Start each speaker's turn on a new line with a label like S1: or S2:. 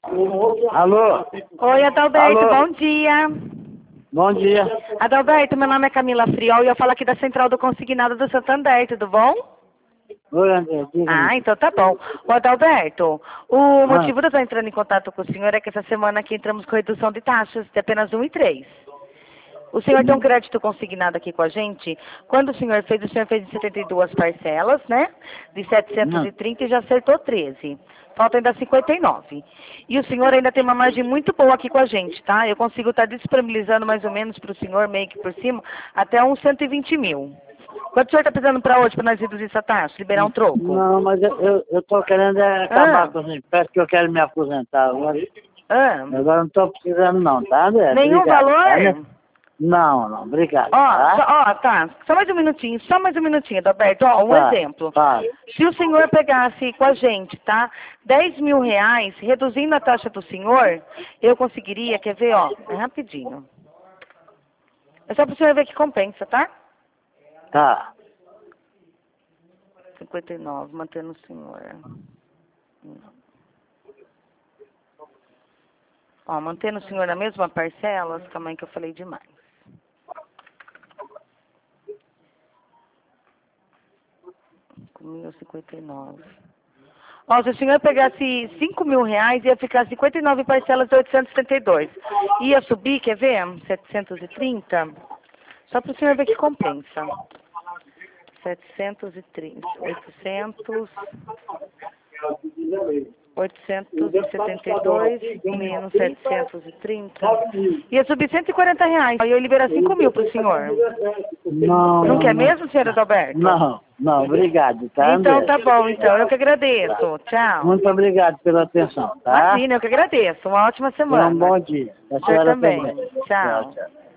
S1: Alô?
S2: Oi, Adalberto,
S1: Alô?
S2: bom dia.
S1: Bom dia.
S2: Adalberto, meu nome é Camila Friol e eu falo aqui da Central do Consignado do Santander, tudo bom?
S1: Oi, André, diga-me.
S2: Ah, então tá bom. Ô, Adalberto, o
S1: Ah,
S2: motivo de eu estar entrando em contato com o senhor é que essa semana aqui entramos com redução de taxas de apenas 1 e 3. O senhor tem um crédito consignado aqui com a gente. Quando o senhor fez em 72 parcelas, né? De
S1: não.
S2: 730 e já acertou 13. Falta ainda 59. E o senhor ainda tem uma margem muito boa aqui com a gente, tá? Eu consigo estar disponibilizando mais ou menos para o senhor, meio que por cima, até uns 120 mil. Quanto o senhor está precisando para hoje, para nós reduzir essa taxa, liberar um troco?
S1: Não, mas eu tô querendo acabar
S2: Ah,
S1: com isso. Parece que eu quero me aposentar agora.
S2: ah,
S1: Agora não tô precisando não, tá, André?
S2: nenhum
S1: Obrigado, tá, né?
S2: valor?
S1: Não, obrigado,
S2: Ó,
S1: tá?
S2: tá. Só mais um minutinho, Roberto. Ó, um
S1: Tá,
S2: exemplo.
S1: tá.
S2: Se o senhor pegasse com a gente, tá? 10 mil reais, reduzindo a taxa do senhor, eu conseguiria, quer ver, ó, é rapidinho. É só para o senhor ver que compensa, tá?
S1: Tá.
S2: 59, mantendo o senhor. Ó, mantendo o senhor na mesma parcela, calma aí que eu falei demais. Comigo 59. Ó, se o senhor pegasse 5 mil reais, ia ficar 59 parcelas de 872. Ia subir, quer ver? 730. Só para o senhor ver que compensa. 730. 872 menos 730. Ia subir 140 reais. Aí eu ia liberar 5 mil para o senhor. Não quer mesmo, senhor Adalberto?
S1: Não, obrigado, tá,
S2: Então
S1: André?
S2: tá bom, então. Eu que agradeço. Tchau.
S1: Muito obrigado pela atenção, tá?
S2: Imagina, eu que agradeço. Uma ótima
S1: Tenha um
S2: semana.
S1: bom dia. A
S2: Você
S1: senhora
S2: também.
S1: também. Tchau,
S2: Tchau.
S1: tchau.